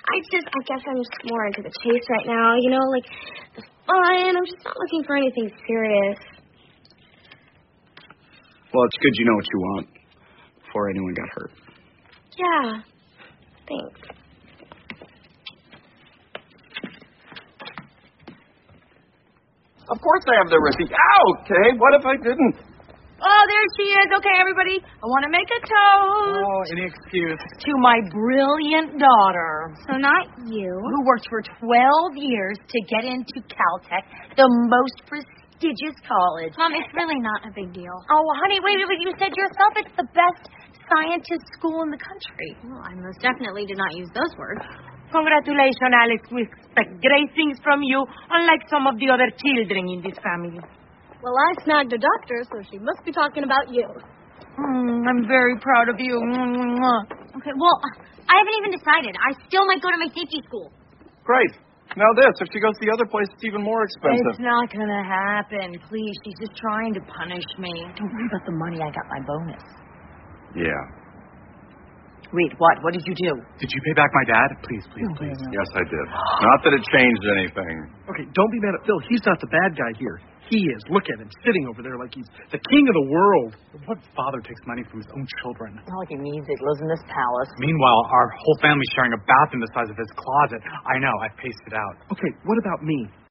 I guess I'm just more into the chase right now. You know, like the fun. I'm just not looking for anything serious. Well, it's good you know what you want before anyone got hurt. Yeah. Thanks. Of course I have the receipt. Ow, Kay, what if I didn't? Oh, there she is. Okay, everybody, I want to make a toast. Oh, any excuse. To my brilliant daughter. So not you. Who worked for 12 years to get into Caltech, the most prestigious college. Mom, it's really not a big deal. Oh, honey, wait, you said yourself it's the best scientist school in the country. Well, I most definitely did not use those words. Congratulations, Alex. We expect great things from you, unlike some of the other children in this family. Well, I snagged a doctor, so she must be talking about you. I'm very proud of you. Okay, well, I haven't even decided. I still might go to my safety school. Great. Now this, if she goes the other place, it's even more expensive. It's not going to happen. Please, she's just trying to punish me. Don't worry about the money. I got my bonus. Yeah. Wait, what? What did you do? Did you pay back my dad? Please. Yes, I did. Not that it changed anything. Okay, don't be mad at Phil. He's not the bad guy here. He is. Look at him, sitting over there like he's the king of the world. What father takes money from his own children? Not like he needs it. Lives in this palace. Meanwhile, our whole family's sharing a bathroom the size of his closet. I know, I've paced it out. Okay, what about me?